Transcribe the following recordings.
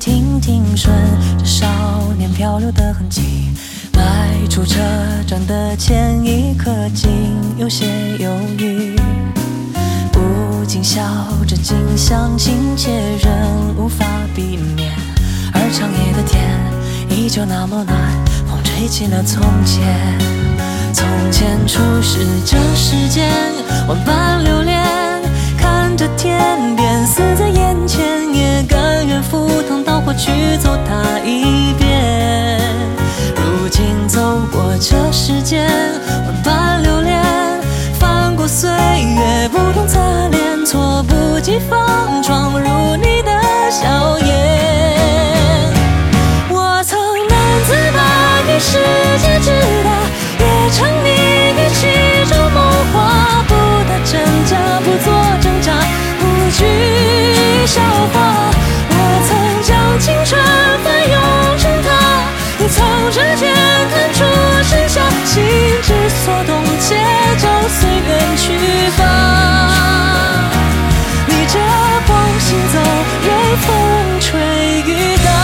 停停顺着少年漂流的痕迹，迈出车站的前一刻，竟有些犹豫。不禁笑着，竟相亲切，仍无法避免。而长夜的天依旧那么暖，风吹起了从前。从前初识这世间，万般留恋，看着天边死在眼前，也甘愿赴汤蹈火去走它一遍。如今走过这世间，万般留恋，翻过岁月不同擦脸，猝不及防闯入你的笑颜。我曾难自拔于世界之大，也沉溺于其中梦话，不打真假，不做挣扎，不惧笑话。我曾将青春翻涌成她，你从指尖弹出盛夏，心之所动，且就随缘去吧。逆着风行走，任风吹雨打。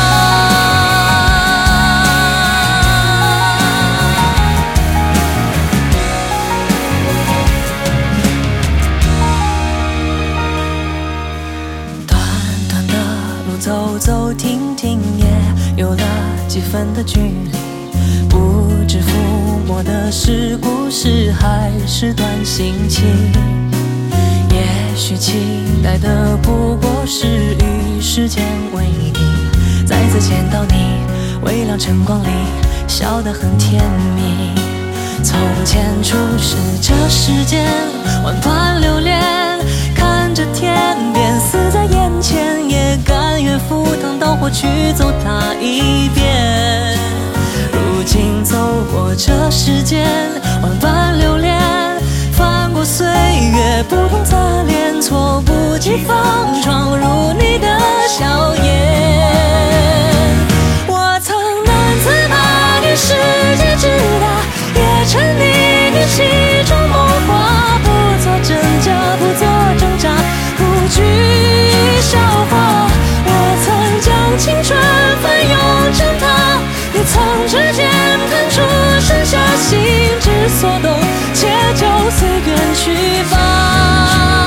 走走停停，也有了几分的距离。不知抚摸的是故事，还是段心情？也许期待的不过是与时间为敌。再次见到你，微亮晨光里，笑得很甜蜜。从前初识这世间，万般留恋，看着天边死在眼前，也甘愿赴汤蹈火去走它一遍。如今走过这世间，万般留恋，翻过岁月不同擦脸，猝不及防闯入你的笑颜。我曾难自拔于世界之大，也沉溺于其中梦话，不做真假，不做挣扎，不惧笑话。我曾将青春翻涌成她，你从指尖弹出盛夏，心之所动，且就随缘去吧。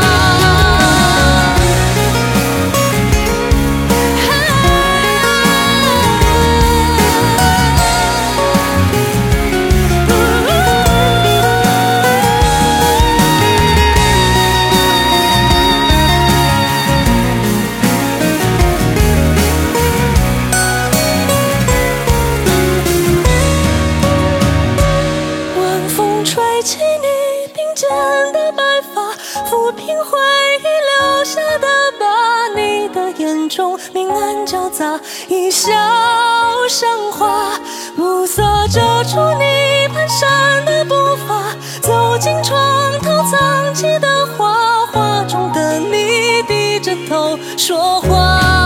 明暗交杂，一笑生花，暮色遮住你蹒跚的步伐，走进床头藏起的画，画中的你低着头说话。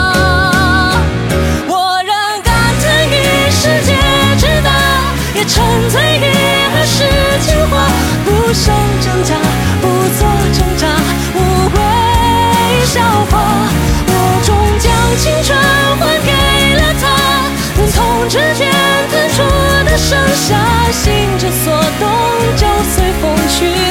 我仍甘甜于世界之大，也沉醉于儿时情话，不想挣扎，不做挣扎，无谓笑话。我终将青春还给了他，从指尖弹出的盛夏，心之所动，就随风去。